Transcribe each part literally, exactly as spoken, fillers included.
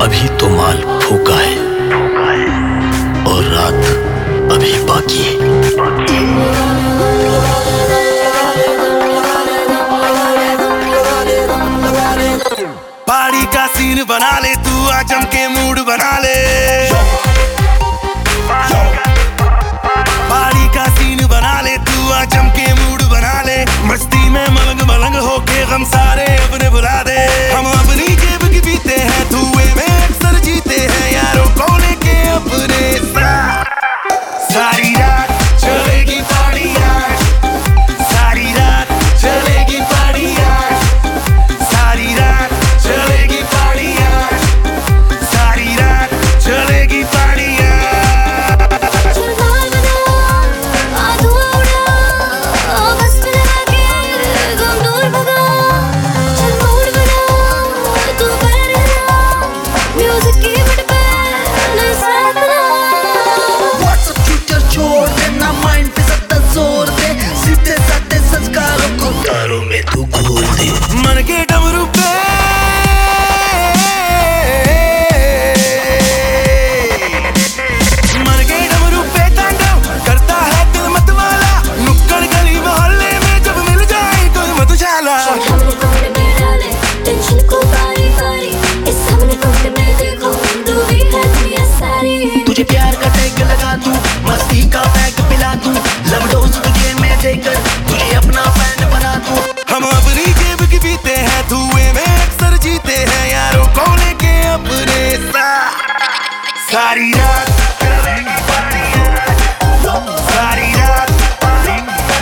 अभी तो माल फूका है और रात अभी बाकी है। पहाड़ी का सीन बना ले तू, आ जम के मूड बना ले। पहाड़ी का सीन बना ले तू, आ जम के मूड बना ले। मस्ती में मलंग मलंग होके गम सारे अपने बुला दे। हम अपनी जेब की पीते हैं, धुएं में अक्सर जीते हैं यारों को लेके अपने साथ। सारी रात चलेगी पार्टी यार, सारी रात चलेगी पार्टी यार, सारी रात चलेगी पार्टी यार, सारी रात चलेगी पार्टी यार। चल बाल बना, आ धुआं उड़ा, आ मस्त लगा के गम दूर भगा। चल मूड बना, तू बैठ जा, म्यूजिक की बीट पे नशा बना। व्हाट्सएप ट्विटर छोड़ दे, ना माइंड पे ज्यादा जोर दे। सीधे साधे संस्कारों को तारों में तू घोल दे। मन के डमरू पे मन के डमरू पे तांडव करता है दिल मतवाला। नुक्कड़ गली मोहल्ले में जब मिल जाए कोई मधुशाला। हमने कोने में डाले टेंशन को बारी बारी, इस हमने कोने में देखो डूबी है दुनिया सारी। तुझे प्यार का टैग लगा दूं, मस्ती का बैग पिला दूं, लव डोज तुझे मैं देकर तुझे अपना फैन बना दूं। हम अपनी जेब की पीते हैं, धुएं में अक्सर जीते हैं यारों को लेके अपने साथ। सारी रात चलेगी पार्टी यार, सारी रात पार्टी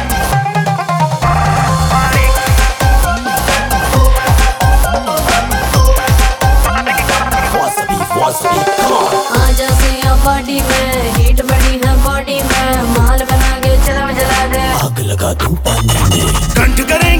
पार्टी। आजा सिया पार्टी में, हीट बड़ी है बॉडी में, माल बना के चला जला दे। आग लगा दूं पानी में। कंठ करे